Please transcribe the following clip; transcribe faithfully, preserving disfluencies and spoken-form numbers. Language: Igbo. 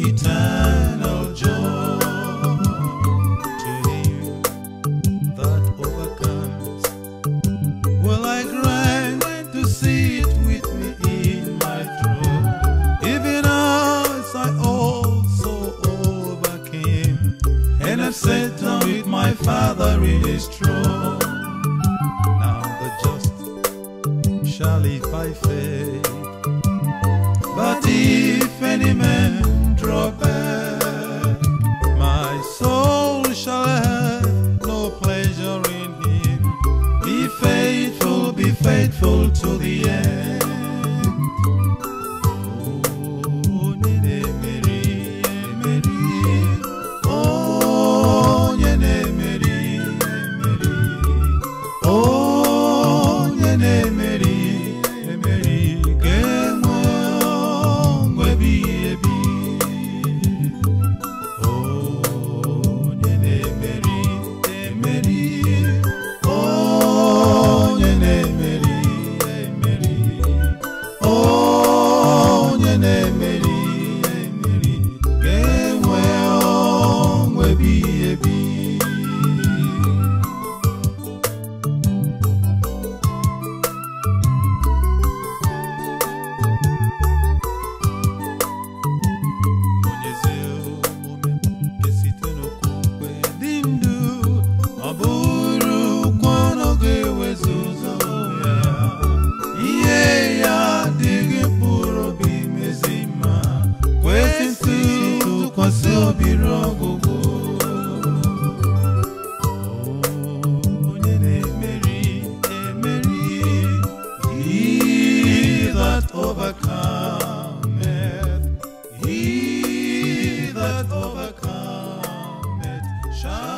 eternal joy to him that overcomes. Will I grant to sit with me in my throne, even as I also overcame, and have sat down with my Father in his throne. Now the just shall live by faith, but if any man draw back, my soul shall have no pleasure in him. Be faithful, be faithful to the end. Oh, Nene Mary, Mary. Oh, Nene Mary, Mary. Oh, Nene Mary, Mary. Gemwe ongwe biebi. Oh, Nene Mary, Mary. Oh, Nene Mary, Mary. Oh, Nene Mary, Mary. Gemwe ongwe biebi. Onyeze omume nke site n'okwukwe dị ndụ, ọ bụrụkwa na ọ ga-ewezuga ya, ihe ya adịghị mkpụrụ obi mezi mma, kwesị ntụkwasị obi ruo ọgwụgwụ. Onye na-emeri emeri, he that overcometh, he that overcometh shall